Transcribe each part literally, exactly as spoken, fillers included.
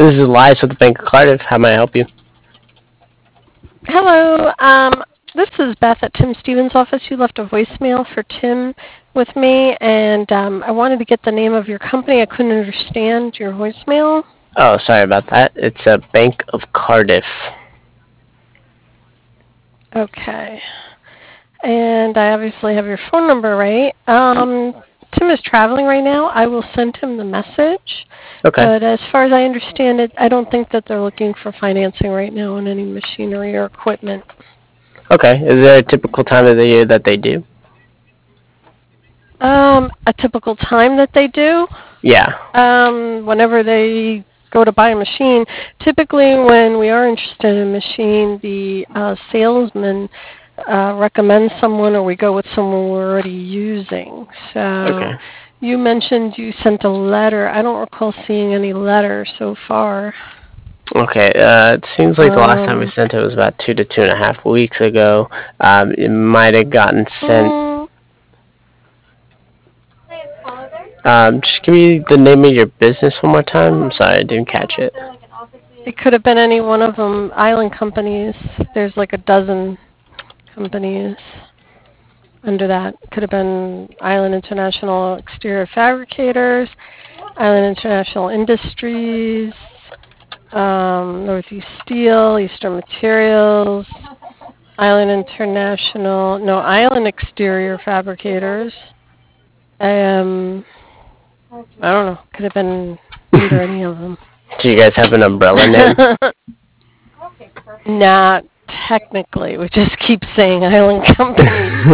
This is Elias with the Bank of Cardiff. How may I help you? Hello. Um, this is Beth at Tim Stevens' office. You left a voicemail for Tim with me, and um, I wanted to get the name of your company. I couldn't understand your voicemail. Oh, sorry about that. It's a Bank of Cardiff. Okay. And I obviously have your phone number right. Um, Tim is traveling right now. I will send him the message. Okay. But as far as I understand it, I don't think that they're looking for financing right now on any machinery or equipment. Okay. Is there a typical time of the year that they do? Um, a typical time that they do? Yeah. Um, whenever they go to buy a machine, typically when we are interested in a machine, the uh, salesman uh, recommends someone or we go with someone we're already using. Okay. So you mentioned you sent a letter. I don't recall seeing any letter so far. Okay. Uh, it seems like the last time we Um, sent it was about two to two and a half weeks ago. Um, it might have gotten sent. mm, Um, just give me the name of your business one more time. I'm sorry, I didn't catch it. it could have been any one of them. Island companies. There's like a dozen companies under that. Could have been Island International Exterior Fabricators, Island International Industries, um, Northeast Steel, Eastern Materials, Island International, no, Island Exterior Fabricators. Um, I don't know. Could have been under any of them. Do you guys have an umbrella name? Not technically. We just keep saying Island Companies.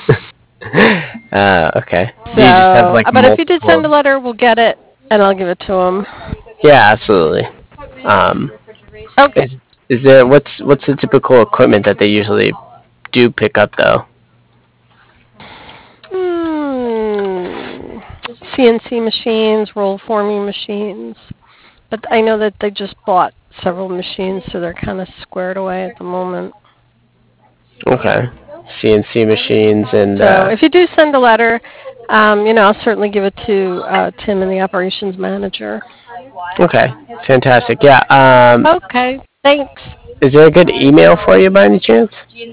uh, okay. Do you just have So, like but if you did multiple? send a letter, we'll get it, and I'll give it to him. Yeah, absolutely. Um, Okay. is is there what's what's the typical equipment that they usually do pick up though? Hmm. C N C machines, roll forming machines. But I know that they just bought several machines, so they're kind of squared away at the moment. Okay. C N C machines and So uh if you do send a letter, um, you know, I'll certainly give it to uh, Tim and the operations manager. okay. Fantastic. Yeah. Um Okay. Thanks. is there a good email for you by any chance?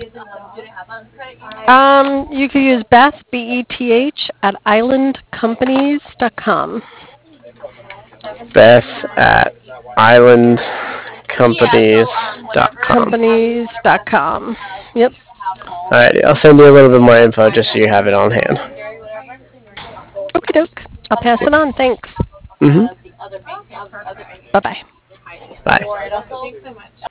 Um, you can use Beth B E T H at island companies dot com. Beth at island companies dot com. Companies dot com. Yep. Alright, I'll send you a little bit more info just so you have it on hand. Okie doke. I'll pass it on. Thanks. Mhm. Bye bye. Bye.